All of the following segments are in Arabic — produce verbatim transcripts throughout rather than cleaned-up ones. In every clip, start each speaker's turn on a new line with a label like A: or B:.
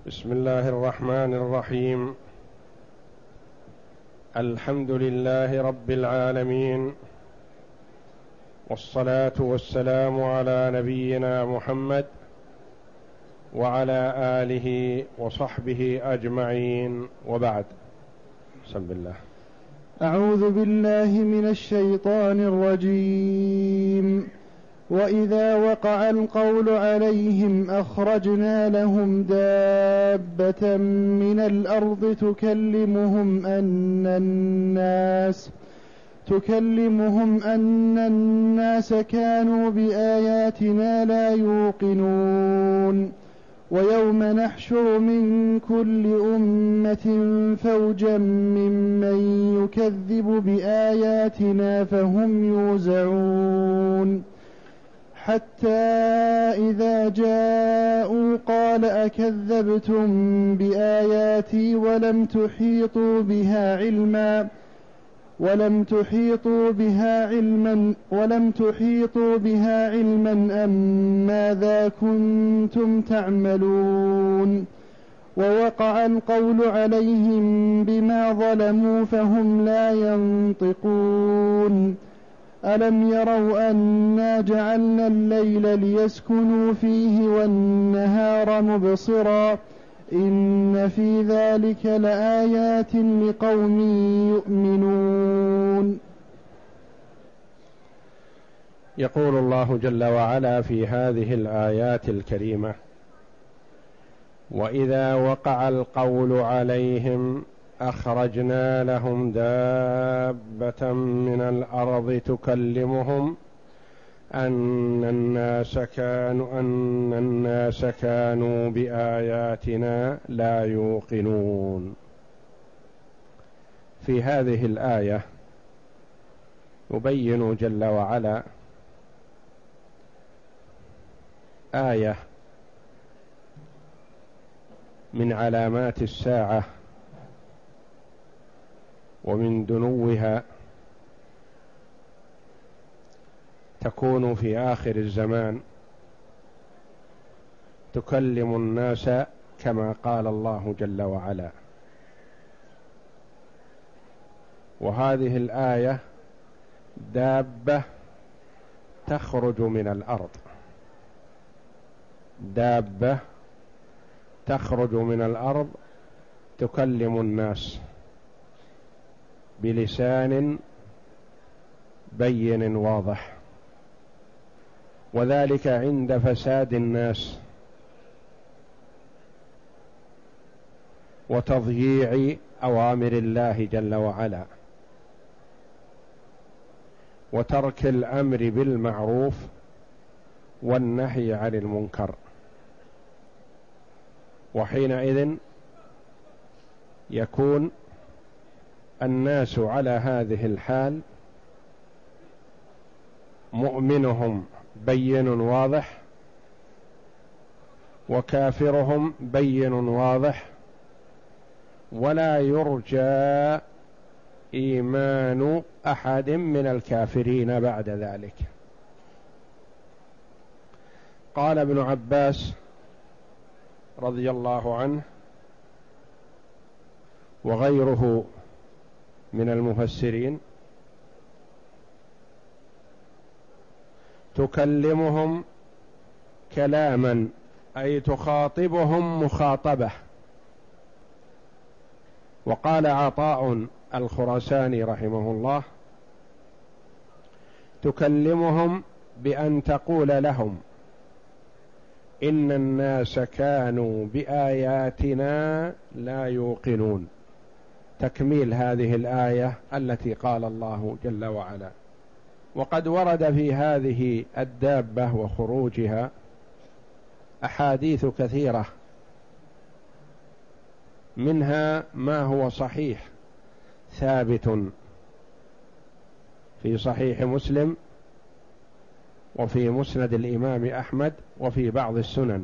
A: بسم الله الرحمن الرحيم. الحمد لله رب العالمين، والصلاة والسلام على نبينا محمد وعلى آله وصحبه أجمعين، وبعد. بسم الله.
B: أعوذ بالله من الشيطان الرجيم. وإذا وقع القول عليهم أخرجنا لهم دابة من الأرض تكلمهم أن الناس تكلمهم أن الناس كانوا بآياتنا لا يوقنون. ويوم نحشر من كل أمة فوجا ممن يكذب بآياتنا فهم يوزعون. حتى إذا جاءوا قال أكذبتم بآياتي ولم تحيطوا بها علما ولم تحيطوا بها علما ولم تحيطوا بها علما أم ماذا كنتم تعملون. ووقع القول عليهم بما ظلموا فهم لا ينطقون. ألم يروا أنا جعلنا الليل ليسكنوا فيه والنهار مبصرا إن في ذلك لآيات لقوم يؤمنون.
A: يقول الله جل وعلا في هذه الآيات الكريمة: وإذا وقع القول عليهم أخرجنا لهم دابة من الأرض تكلمهم أن الناس كانوا أن الناس كانوا بآياتنا لا يوقنون. في هذه الآية يبين جل وعلا آية من علامات الساعة ومن دنوها، تكون في آخر الزمان، تكلم الناس كما قال الله جل وعلا. وهذه الآية دابة تخرج من الأرض، دابة تخرج من الأرض تكلم الناس بلسان بين واضح، وذلك عند فساد الناس وتضييع أوامر الله جل وعلا وترك الأمر بالمعروف والنهي عن المنكر. وحينئذ يكون الناس على هذه الحال، مؤمنهم بين واضح وكافرهم بين واضح، ولا يرجى إيمان أحد من الكافرين بعد ذلك. قال ابن عباس رضي الله عنه وغيره من المفسرين: تكلمهم كلاما أي تخاطبهم مخاطبة. وقال عطاء الخراساني رحمه الله: تكلمهم بأن تقول لهم إن الناس كانوا بآياتنا لا يوقنون. تكميل هذه الآية التي قال الله جل وعلا. وقد ورد في هذه الدابة وخروجها أحاديث كثيرة، منها ما هو صحيح ثابت في صحيح مسلم وفي مسند الإمام أحمد وفي بعض السنن،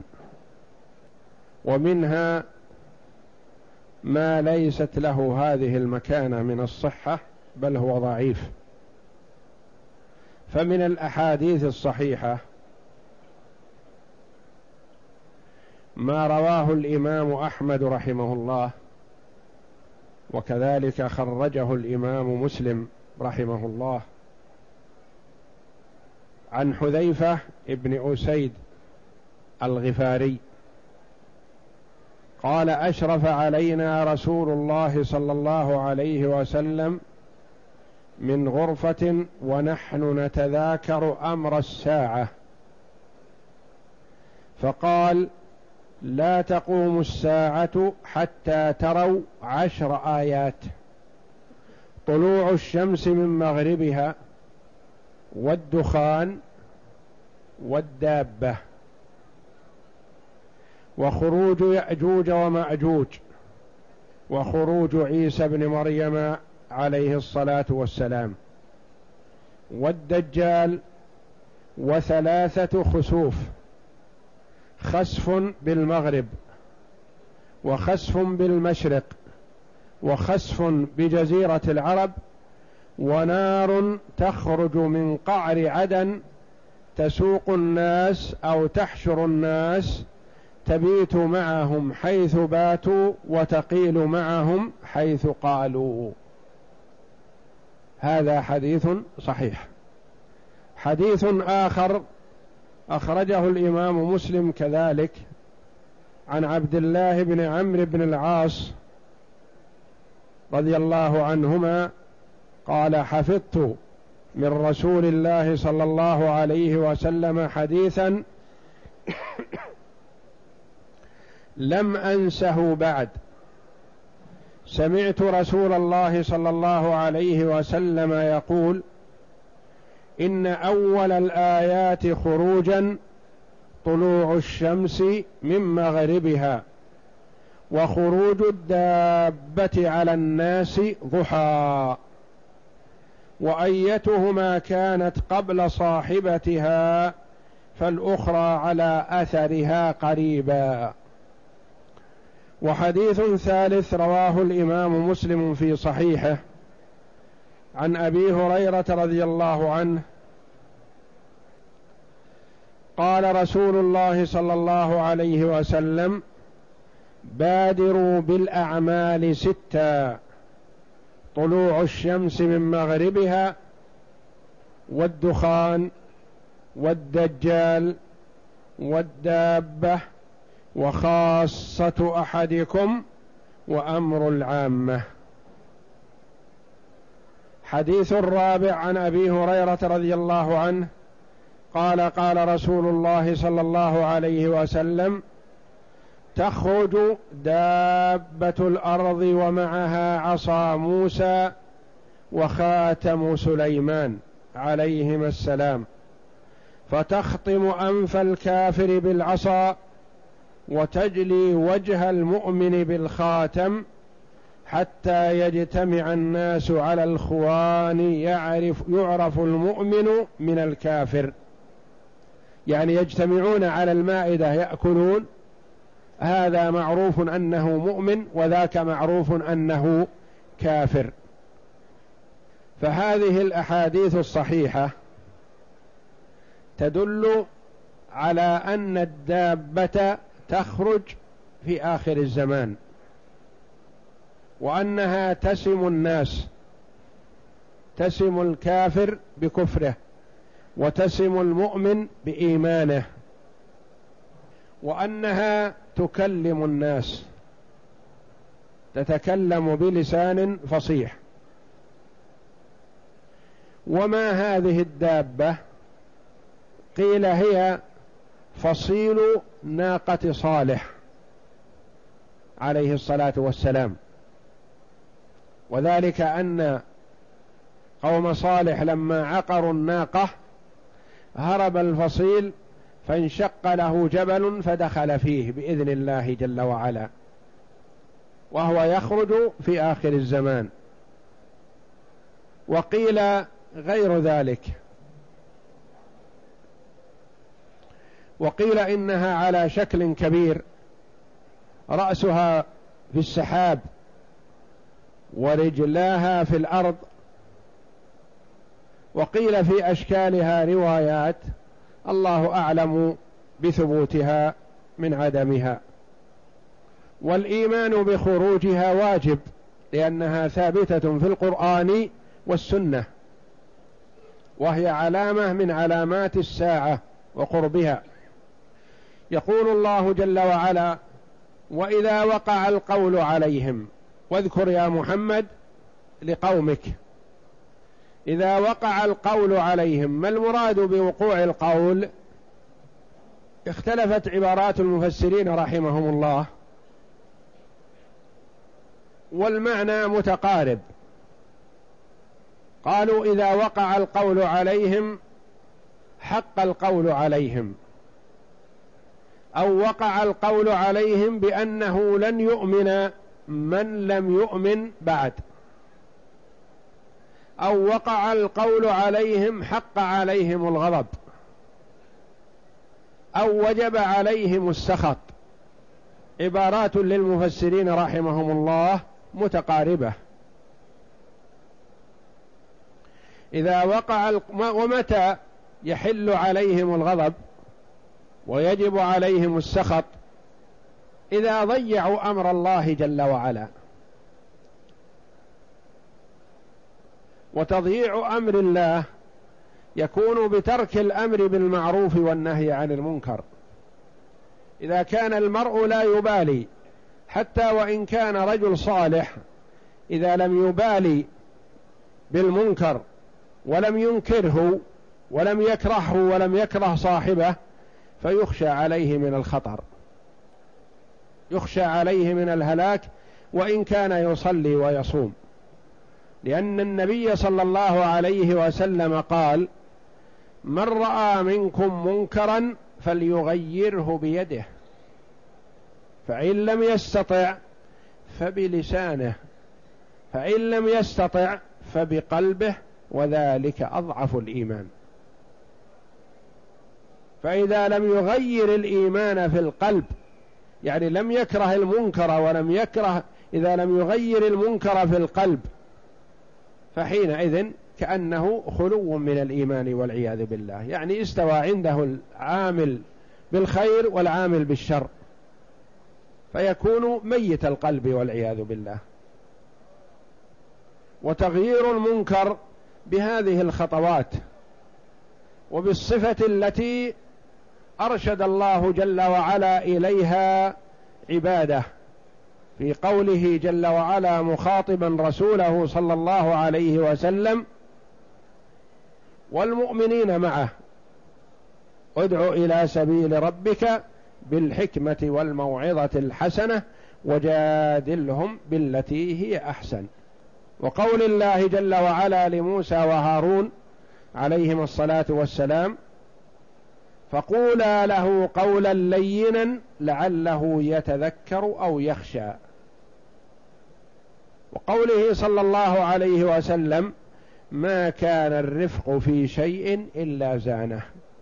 A: ومنها ما ليست له هذه المكانة من الصحة بل هو ضعيف. فمن الأحاديث الصحيحة ما رواه الإمام أحمد رحمه الله، وكذلك خرجه الإمام مسلم رحمه الله عن حذيفة ابن أسيد الغفاري قال: أشرف علينا رسول الله صلى الله عليه وسلم من غرفة ونحن نتذاكر أمر الساعة، فقال: لا تقوم الساعة حتى تروا عشر آيات: طلوع الشمس من مغربها، والدخان، والدابة، وخروج يأجوج ومأجوج، وخروج عيسى بن مريم عليه الصلاة والسلام، والدجال، وثلاثة خسوف: خسف بالمغرب، وخسف بالمشرق، وخسف بجزيرة العرب، ونار تخرج من قعر عدن تسوق الناس أو تحشر الناس، تبيت معهم حيث باتوا وتقيل معهم حيث قالوا. هذا حديث صحيح. حديث آخر أخرجه الإمام مسلم كذلك عن عبد الله بن عمرو بن العاص رضي الله عنهما قال: حفظت من رسول الله صلى الله عليه وسلم حديثا لم أنسه بعد. سمعت رسول الله صلى الله عليه وسلم يقول: إن أول الآيات خروجا طلوع الشمس من مغربها، وخروج الدابة على الناس ضحى، وأيتهما كانت قبل صاحبتها فالأخرى على أثرها قريبا. وحديث ثالث رواه الإمام مسلم في صحيحه عن أبي هريرة رضي الله عنه قال رسول الله صلى الله عليه وسلم: بادروا بالأعمال ستا: طلوع الشمس من مغربها، والدخان، والدجال، والدابة، وخاصة أحدكم، وأمر العامة. حديث الرابع عن أبي هريرة رضي الله عنه قال: قال رسول الله صلى الله عليه وسلم: تخرج دابة الأرض ومعها عصا موسى وخاتم سليمان عليهما السلام، فتخطم أنف الكافر بالعصا، وتجلي وجه المؤمن بالخاتم، حتى يجتمع الناس على الخوان يعرف, يعرف المؤمن من الكافر. يعني يجتمعون على المائدة يأكلون، هذا معروف أنه مؤمن، وذاك معروف أنه كافر. فهذه الأحاديث الصحيحة تدل على أن الدابة تخرج في آخر الزمان، وأنها تسم الناس، تسم الكافر بكفره، وتسم المؤمن بإيمانه، وأنها تكلم الناس، تتكلم بلسان فصيح. وما هذه الدابة؟ قيل هي فصيل ناقة صالح عليه الصلاة والسلام، وذلك أن قوم صالح لما عقروا الناقة هرب الفصيل فانشق له جبل فدخل فيه بإذن الله جل وعلا، وهو يخرج في آخر الزمان. وقيل غير ذلك، وقيل إنها على شكل كبير، رأسها في السحاب ورجلاها في الأرض. وقيل في أشكالها روايات، الله أعلم بثبوتها من عدمها. والإيمان بخروجها واجب لأنها ثابتة في القرآن والسنة، وهي علامة من علامات الساعة وقربها. يقول الله جل وعلا: وإذا وقع القول عليهم. واذكر يا محمد لقومك إذا وقع القول عليهم. ما المراد بوقوع القول؟ اختلفت عبارات المفسرين رحمهم الله، والمعنى متقارب. قالوا إذا وقع القول عليهم حق القول عليهم، أو وقع القول عليهم بأنه لن يؤمن من لم يؤمن بعد، أو وقع القول عليهم حق عليهم الغضب، أو وجب عليهم السخط. عبارات للمفسرين رحمهم الله متقاربة. إذا وقع ومتى يحل عليهم الغضب ويجب عليهم السخط؟ إذا ضيعوا أمر الله جل وعلا. وتضييع أمر الله يكون بترك الأمر بالمعروف والنهي عن المنكر. إذا كان المرء لا يبالي حتى وإن كان رجل صالح، إذا لم يبالي بالمنكر ولم ينكره ولم يكرهه ولم يكره صاحبه، فيخشى عليه من الخطر، يخشى عليه من الهلاك وإن كان يصلي ويصوم. لأن النبي صلى الله عليه وسلم قال: من رأى منكم منكرا فليغيره بيده، فإن لم يستطع فبلسانه، فإن لم يستطع فبقلبه، وذلك أضعف الإيمان. فإذا لم يغير الإيمان في القلب، يعني لم يكره المنكر ولم يكره، إذا لم يغير المنكر في القلب فحينئذ كأنه خلو من الإيمان والعياذ بالله، يعني استوى عنده العامل بالخير والعامل بالشر، فيكون ميت القلب والعياذ بالله. وتغيير المنكر بهذه الخطوات وبالصفة التي أرشد الله جل وعلا إليها عباده، في قوله جل وعلا مخاطبا رسوله صلى الله عليه وسلم والمؤمنين معه: ادع إلى سبيل ربك بالحكمة والموعظة الحسنة وجادلهم بالتي هي أحسن. وقول الله جل وعلا لموسى وهارون عليهم الصلاة والسلام: فقولا له قولا لينا لعله يتذكر أو يخشى. وقوله صلى الله عليه وسلم: ما كان الرفق في شيء إلا زانه.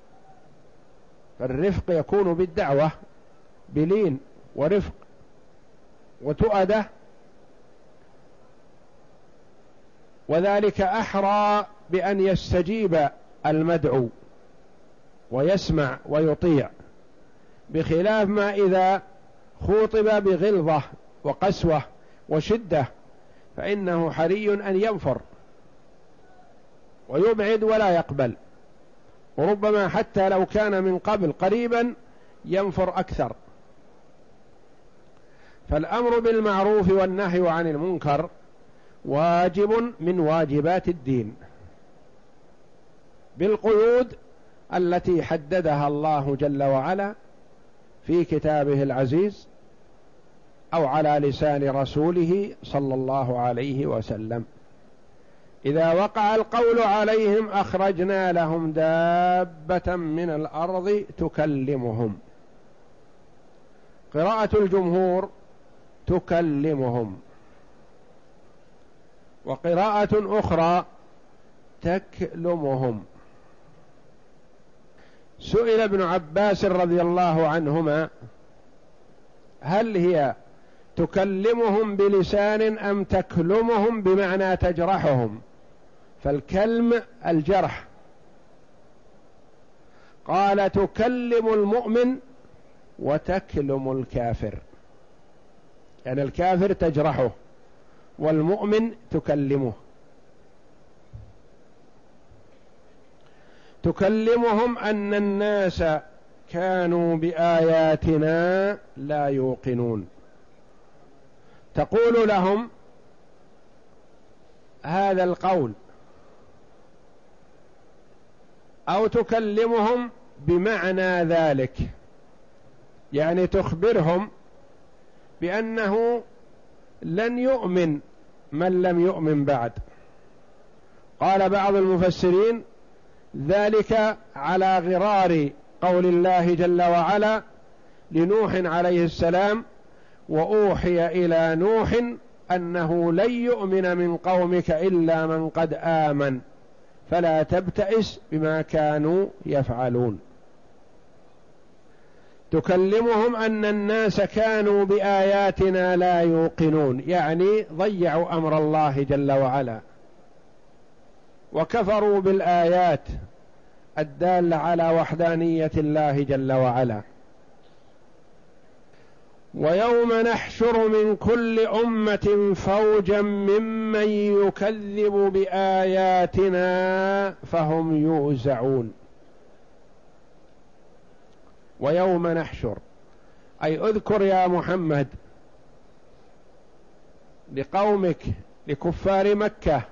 A: فالرفق يكون بالدعوة بلين ورفق وتؤدة، وذلك أحرى بأن يستجيب المدعو ويسمع ويطيع، بخلاف ما إذا خوطب بغلظة وقسوة وشدة فإنه حري أن ينفر ويبعد ولا يقبل، وربما حتى لو كان من قبل قريبا ينفر أكثر. فالأمر بالمعروف والنهي عن المنكر واجب من واجبات الدين بالقيود التي حددها الله جل وعلا في كتابه العزيز أو على لسان رسوله صلى الله عليه وسلم. إذا وقع القول عليهم أخرجنا لهم دابة من الأرض تكلمهم. قراءة الجمهور تكلمهم، وقراءة أخرى تكلمهم. سئل ابن عباس رضي الله عنهما: هل هي تكلمهم بلسان أم تكلمهم بمعنى تجرحهم؟ فالكلم الجرح. قال: تكلم المؤمن وتكلم الكافر، يعني الكافر تجرحه والمؤمن تكلمه. تكلمهم أن الناس كانوا بآياتنا لا يوقنون، تقول لهم هذا القول، أو تكلمهم بمعنى ذلك، يعني تخبرهم بأنه لن يؤمن من لم يؤمن بعد. قال بعض المفسرين ذلك على غرار قول الله جل وعلا لنوح عليه السلام: وأوحي إلى نوح أنه لن يؤمن من قومك إلا من قد آمن فلا تبتئس بما كانوا يفعلون. تكلمهم أن الناس كانوا بآياتنا لا يوقنون، يعني ضيعوا أمر الله جل وعلا وكفروا بالآيات الدالة على وحدانية الله جل وعلا. ويوم نحشر من كل أمة فوجا ممن يكذب بآياتنا فهم يوزعون. ويوم نحشر أي اذكر يا محمد لقومك لكفار مكة،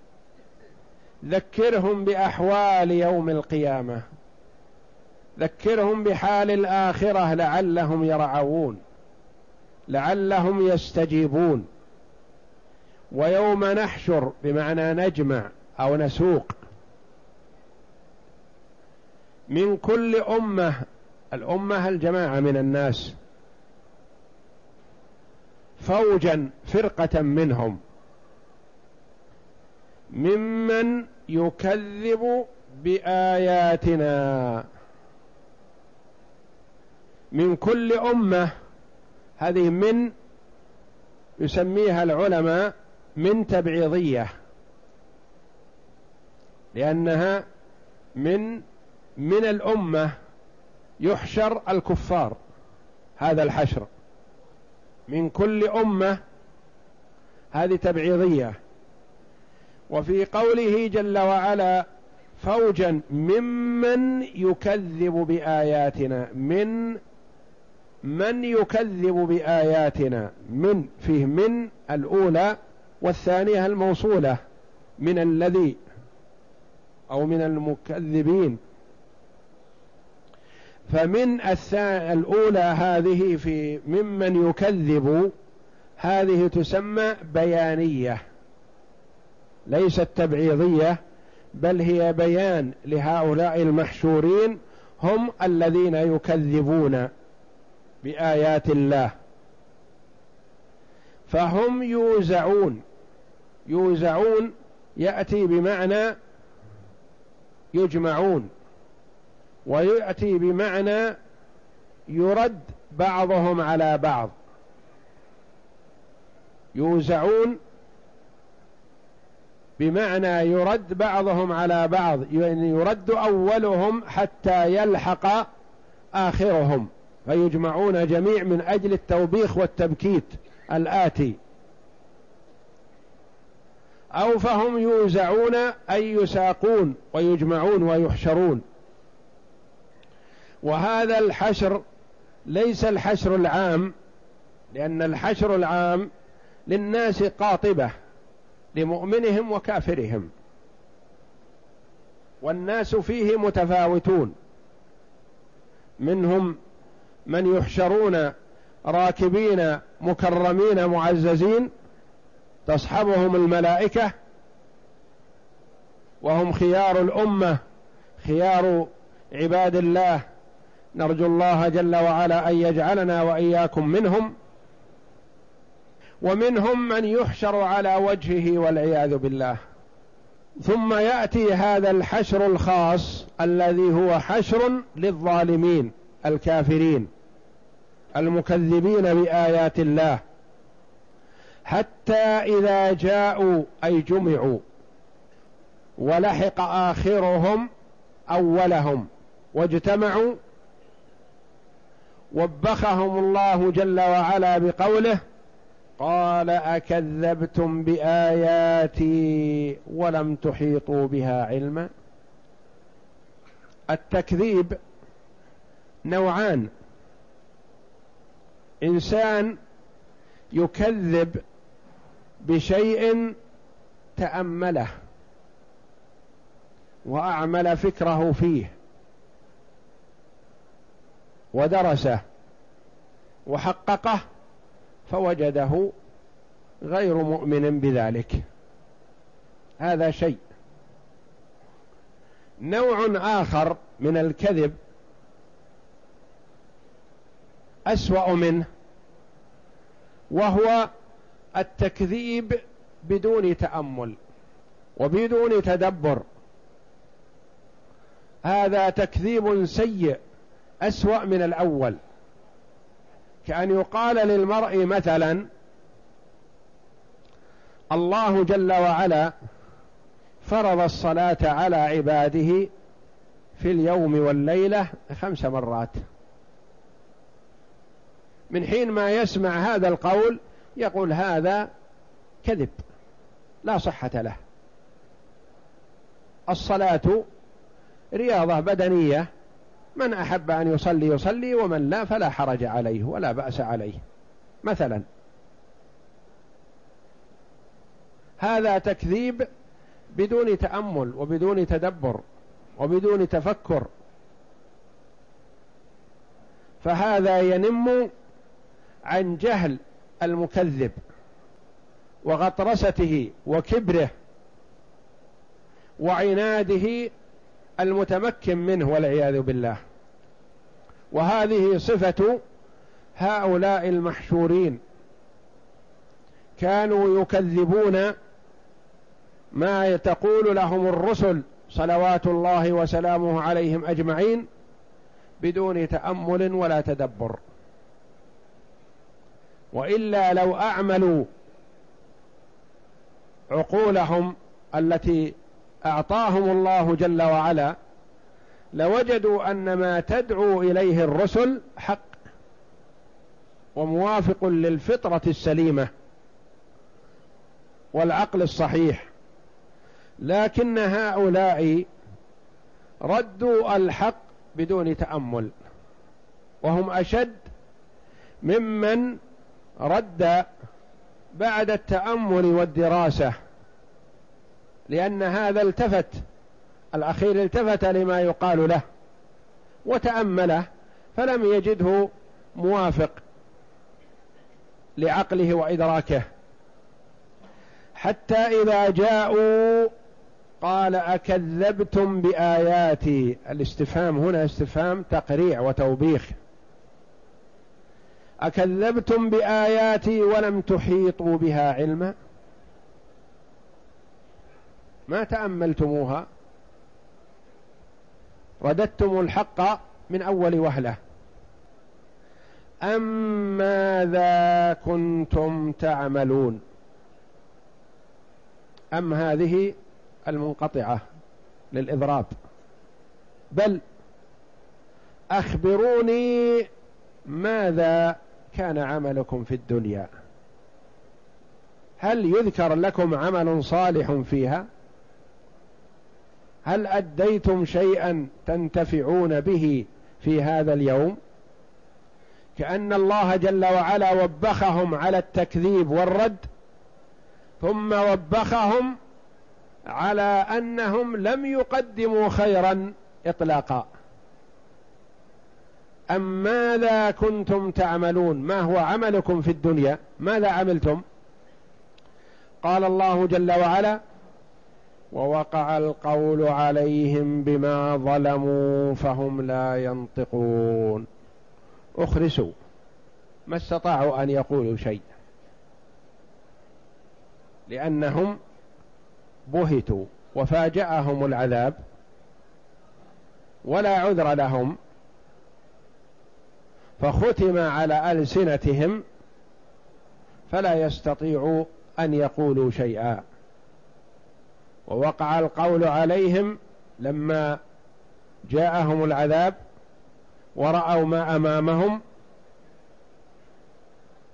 A: ذكرهم بأحوال يوم القيامة، ذكرهم بحال الآخرة لعلهم يرعون، لعلهم يستجيبون. ويوم نحشر بمعنى نجمع أو نسوق من كل أمة، الأمة الجماعة من الناس، فوجا فرقة منهم، ممن يكذب بآياتنا. من كل أمة، هذه من يسميها العلماء من تبعيضية، لأنها من من الأمة يحشر الكفار، هذا الحشر من كل أمة، هذه تبعيضية. وفي قوله جل وعلا فوجا ممن يكذب بآياتنا، من من يكذب بآياتنا، من فيه من الأولى والثانية الموصولة من الذي أو من المكذبين. فمن الأولى هذه في ممن يكذب، هذه تسمى بيانية ليست تبعيضية، بل هي بيان لهؤلاء المحشورين، هم الذين يكذبون بآيات الله. فهم يوزعون، يوزعون يأتي بمعنى يجمعون، ويأتي بمعنى يرد بعضهم على بعض. يوزعون بمعنى يرد بعضهم على بعض، يعني يرد أولهم حتى يلحق آخرهم، فيجمعون جميع من أجل التوبيخ والتبكيت الآتي. أو فهم يوزعون أي يساقون ويجمعون ويحشرون. وهذا الحشر ليس الحشر العام، لأن الحشر العام للناس قاطبة، لمؤمنهم وكافرهم، والناس فيه متفاوتون، منهم من يحشرون راكبين مكرمين معززين تصحبهم الملائكة، وهم خيار الأمة، خيار عباد الله، نرجو الله جل وعلا أن يجعلنا وإياكم منهم. ومنهم من يحشر على وجهه والعياذ بالله. ثم يأتي هذا الحشر الخاص الذي هو حشر للظالمين الكافرين المكذبين بآيات الله، حتى إذا جاءوا أي جمعوا ولحق آخرهم أولهم واجتمعوا، وبخهم الله جل وعلا بقوله: قال أكذبتم بآياتي ولم تحيطوا بها علما. التكذيب نوعان: إنسان يكذب بشيء تأمله وأعمل فكره فيه ودرسه وحققه فوجده غير مؤمن بذلك، هذا شيء. نوع آخر من الكذب أسوأ منه، وهو التكذيب بدون تأمل وبدون تدبر. هذا تكذيب سيء أسوأ من الأول، كأن يقال للمرء مثلا: الله جل وعلا فرض الصلاة على عباده في اليوم والليلة خمس مرات. من حين ما يسمع هذا القول يقول: هذا كذب لا صحة له. الصلاة رياضة بدنية، من أحب أن يصلي يصلي، ومن لا فلا حرج عليه ولا بأس عليه مثلا. هذا تكذيب بدون تأمل وبدون تدبر وبدون تفكر، فهذا ينم عن جهل المكذب وغطرسته وكبره وعناده المتمكن منه والعياذ بالله. وهذه صفة هؤلاء المحشورين، كانوا يكذبون ما تقول لهم الرسل صلوات الله وسلامه عليهم أجمعين بدون تأمل ولا تدبر. وإلا لو أعملوا عقولهم التي أعطاهم الله جل وعلا لوجدوا أن ما تدعو إليه الرسل حق وموافق للفطرة السليمة والعقل الصحيح. لكن هؤلاء ردوا الحق بدون تأمل، وهم أشد ممن رد بعد التأمل والدراسة، لأن هذا التفت، الأخير التفت لما يقال له وتأمله فلم يجده موافق لعقله وإدراكه، حتى إذا جاءوا قال: أكذبتم بآياتي. الاستفهام هنا استفهام تقريع وتوبيخ. أكذبتم بآياتي ولم تحيطوا بها علما، ما تأملتموها، رددتم الحق من أول وهلة. أم ماذا كنتم تعملون؟ أم هذه المنقطعة للإضراب، بل أخبروني ماذا كان عملكم في الدنيا، هل يذكر لكم عمل صالح فيها؟ هل أديتم شيئا تنتفعون به في هذا اليوم؟ كأن الله جل وعلا وبخهم على التكذيب والرد، ثم وبخهم على أنهم لم يقدموا خيرا إطلاقا. أم ماذا كنتم تعملون؟ ما هو عملكم في الدنيا؟ ماذا عملتم؟ قال الله جل وعلا: ووقع القول عليهم بما ظلموا فهم لا ينطقون. أخرسوا، ما استطاعوا أن يقولوا شيء، لأنهم بهتوا وفاجأهم العذاب ولا عذر لهم، فختم على ألسنتهم فلا يستطيعوا أن يقولوا شيئا. ووقع القول عليهم لما جاءهم العذاب ورأوا ما أمامهم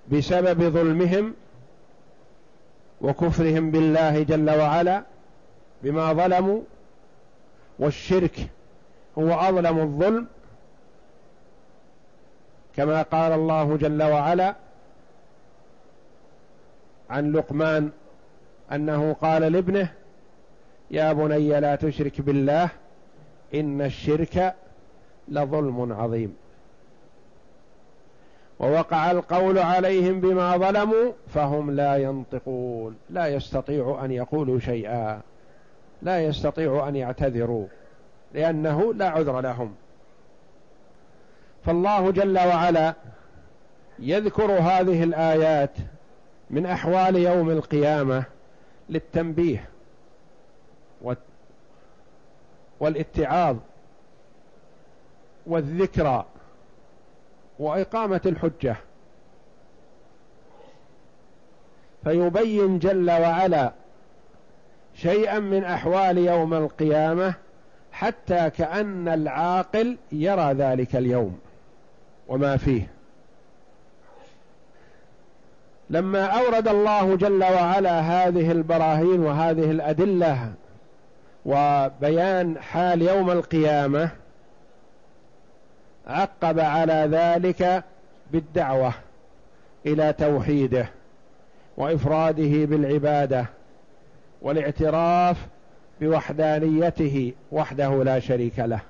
A: بسبب ظلمهم وكفرهم بالله جل وعلا بما ظلموا، والشرك هو أظلم الظلم، كما قال الله جل وعلا عن لقمان أنه قال لابنه: يا بني لا تشرك بالله إن الشرك لظلم عظيم. ووقع القول عليهم بما ظلموا فهم لا ينطقون، لا يستطيع أن يقولوا شيئا، لا يستطيع أن يعتذروا لأنه لا عذر لهم. فالله جل وعلا يذكر هذه الآيات من أحوال يوم القيامة للتنبيه والاتعاظ والذكرى وإقامة الحجة، فيبين جل وعلا شيئا من أحوال يوم القيامة حتى كأن العاقل يرى ذلك اليوم وما فيه. لما أورد الله جل وعلا هذه البراهين وهذه الأدلة وبيان حال يوم القيامة، عقب على ذلك بالدعوة إلى توحيده وإفراده بالعبادة والاعتراف بوحدانيته وحده لا شريك له.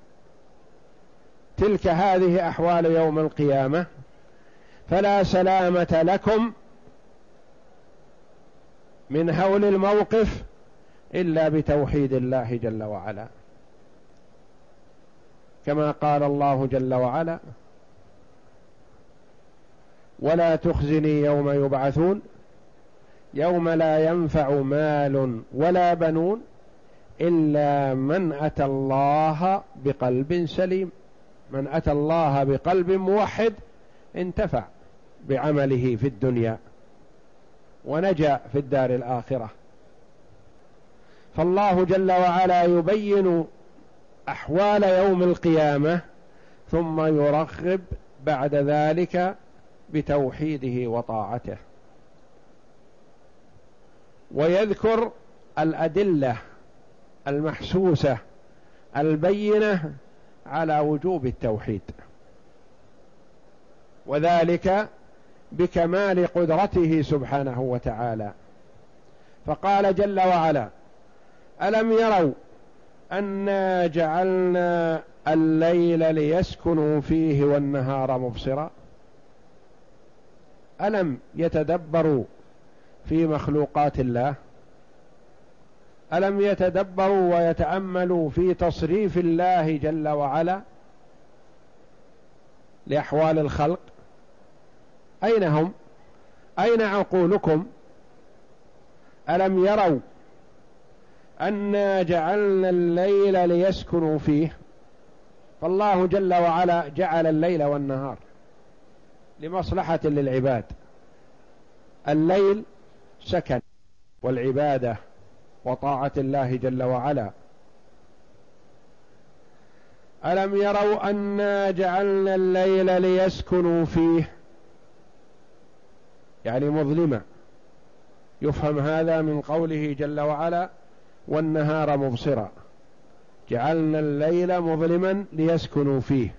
A: تلك هذه أحوال يوم القيامة، فلا سلامة لكم من هول الموقف إلا بتوحيد الله جل وعلا، كما قال الله جل وعلا: ولا تخزني يوم يبعثون يوم لا ينفع مال ولا بنون إلا من أتى الله بقلب سليم. من أتى الله بقلب موحد انتفع بعمله في الدنيا ونجا في الدار الآخرة. فالله جل وعلا يبين أحوال يوم القيامة ثم يرغب بعد ذلك بتوحيده وطاعته، ويذكر الأدلة المحسوسة البينة على وجوب التوحيد، وذلك بكمال قدرته سبحانه وتعالى. فقال جل وعلا: ألم يروا أنا جعلنا الليل ليسكنوا فيه والنهار مبصرا. ألم يتدبروا في مخلوقات الله؟ ألم يتدبروا ويتأملوا في تصريف الله جل وعلا لأحوال الخلق؟ أين هم؟ أين عقولكم؟ ألم يروا أنا جعلنا الليل ليسكنوا فيه؟ فالله جل وعلا جعل الليل والنهار لمصلحة للعباد. الليل سكن والعبادة وطاعة الله جل وعلا. ألم يروا أنا جعلنا الليل ليسكنوا فيه، يعني مظلمة. يفهم هذا من قوله جل وعلا: والنهار مبصرا، جعلنا الليل مظلما ليسكنوا فيه،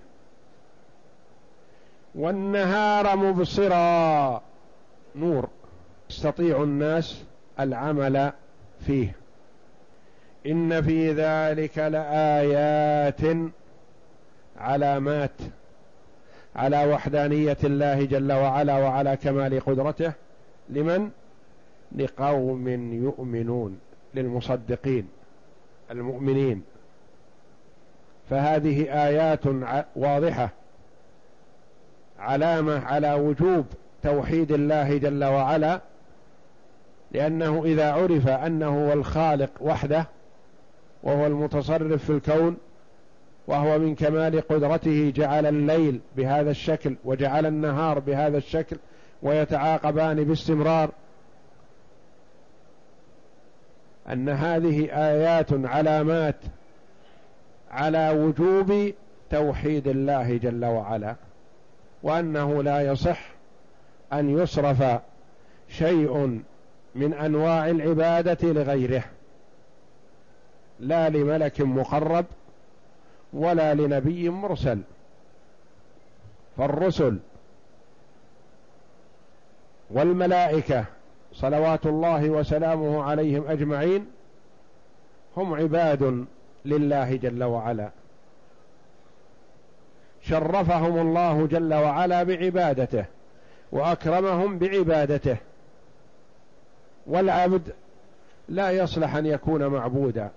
A: والنهار مبصرا، نور يستطيع الناس العمل فيه. إن في ذلك لآيات، علامات على وحدانية الله جل وعلا وعلى كمال قدرته. لمن؟ لقوم يؤمنون، للمصدقين المؤمنين. فهذه آيات واضحة، علامة على وجوب توحيد الله جل وعلا، لأنه إذا عرف أنه هو الخالق وحده وهو المتصرف في الكون، وهو من كمال قدرته جعل الليل بهذا الشكل وجعل النهار بهذا الشكل ويتعاقبان باستمرار، أن هذه آيات علامات على وجوب توحيد الله جل وعلا، وأنه لا يصح أن يصرف شيء من أنواع العبادة لغيره، لا لملك مقرب ولا لنبي مرسل. فالرسل والملائكة صلوات الله وسلامه عليهم أجمعين هم عباد لله جل وعلا، شرفهم الله جل وعلا بعبادته وأكرمهم بعبادته، والعبد لا يصلح أن يكون معبودا،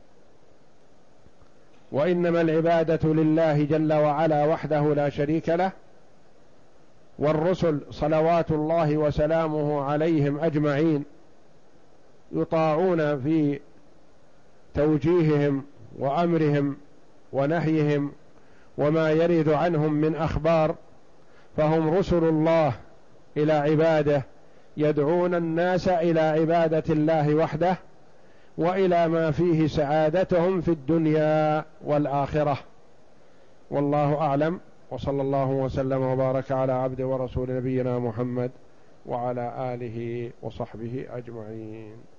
A: وإنما العبادة لله جل وعلا وحده لا شريك له. والرسل صلوات الله وسلامه عليهم أجمعين يطاعون في توجيههم وأمرهم ونهيهم وما يرد عنهم من أخبار، فهم رسل الله إلى عباده يدعون الناس إلى عبادة الله وحده وإلى ما فيه سعادتهم في الدنيا والآخرة. والله أعلم، وصلى الله وسلم وبارك على عبد ورسول نبينا محمد وعلى آله وصحبه أجمعين.